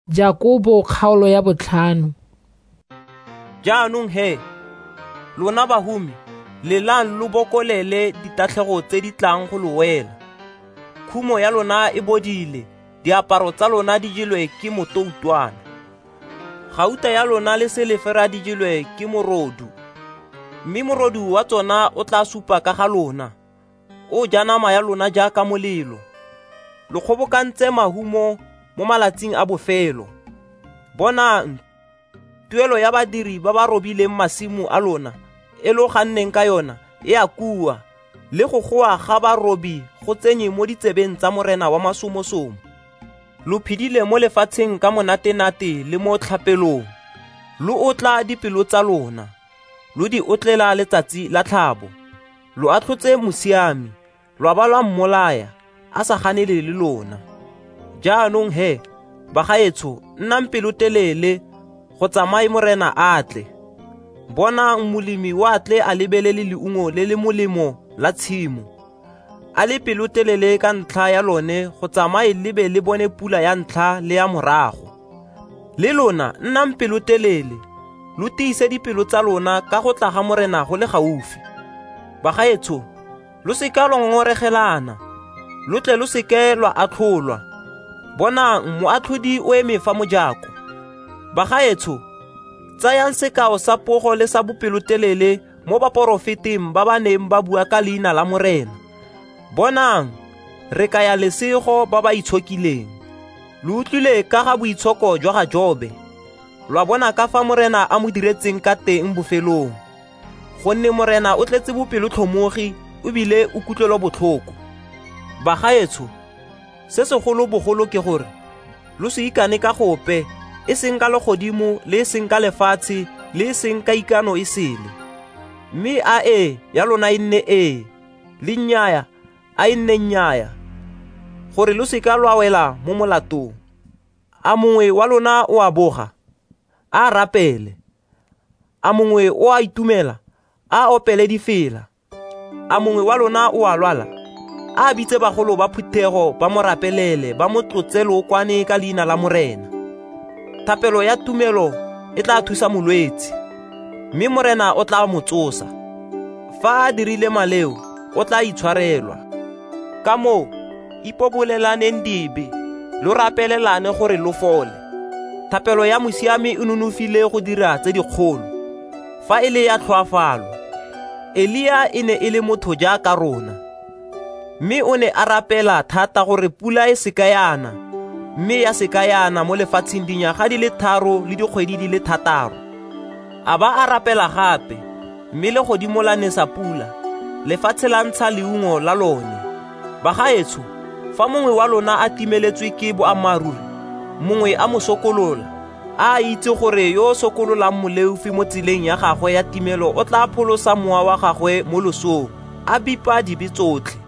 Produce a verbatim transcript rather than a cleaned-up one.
Jakobo kgaolo ya botlhano. Jaanong he, lona bahumi, lelang lo bokolele ditatlhego tse di tlang go lo wela. Khumo ya lona e bodile, diaparo tsa lona di jelwe ke motoutwana. Gauta ya lona le selefera di jelwe ke morodu. Mme morodu wa tsona o tla supa ka ga lona, o ja nama ya lona jaaka molelo. Lo kgobokantse mahumo mo malatsing a bofelo. Bonang, tuelo ya badiri ba ba robileng masimo a lona e lo ganneng ka yona e a kua, le go goa ga barobi go tsenye mo ditsebeng tsa morena wa masomosomo. Lo phidile mo lefatsheng ka monate-nate le mo tlhapelong. Lo otla dipelo tsa lona, lo di otlela letsatsi la tlhabo. Lo atlhotse mosiami, lo ba lwa mmolaya a sa ganele le lona. Jaanong he, bagaetsho, nnang pelotelele go tsamaye morena a tle. Bonang molemi wa tle a lebelele leungo le le molemo la tshimo. A le pelotelele ka ntlha ya lone go tsamaye lebe le bone pula ya ntlha le ya morago. Le lona nnang pelotelele, lo tiise dipelo tsa lona ka go tla ga morena go le gaufi. Bagaetsho, lo seka lwa ngoregelana, lo tle lo seke lwa atlholwa. Bonang moatlhodi o eme fa mojako. Bagaetsho, tsayang sekao sa pogo le sa bopelotelele mo baporofeteng ba ba neng ba bua ka leina la morena. Bonang, re kaya lesego ba ba itshokileng. Lo utlwile ka ga boitshoko jwa ga Jobe. Lwa bona ka fa morena a mo diretseng ka teng bofelong. Gonne morena o tletse bopelotlhomogi o bile o kutlwelo botlhoko. Bagaetsho, se segolo bogolo ke gore lo se ikane ka gope, e seng ka legodimo le e seng ka lefatshe le e seng ka ikano e sele. Mme a e ya lona e nne e, le nnyaya a e nne nnyaya, gore lo se ka lwa wela mo molatong. A mongwe wa lona o a boga, a rapele. A mongwe o a itumela, a opele difela. A mongwe wa lona o a lwala, a bitse bagolo ba phuthego ba mo rapelele ba mo tlotse leokwane ka leina la morena. Thapelo ya tumelo e tla thusa molwetsi, mme morena o tla mo tsosa. Fa a dirile maleo, o tla itshwarelwa. Ka moo, ipobolelaneng dibe, lo rapelelane gore lo fole. Thapelo ya mosiami e nonofile go dira tse dikgolo. Fa e le ya tlhoafalo, Elia e ne e le motho jaaka rona, mme o ne a rapela thata gore pula e seka yana, mme ya seka yana mo lefatsheng dinyaga di le tharo le dikgwedi di le thataro. A ba a rapela gape, mme le godimo la nesa pula, lefatshe la ntsha leungo la lone. Bagaetsho, fa mongwe wa lona a timeletswe ke boammaruri, mongwe a mo sokolola, a itse gore yo sokololang moleufi mo tseleng ya gagwe ya timelo o tla pholosa mowa wa gagwe mo losong, a bipa dibe tsotlhe.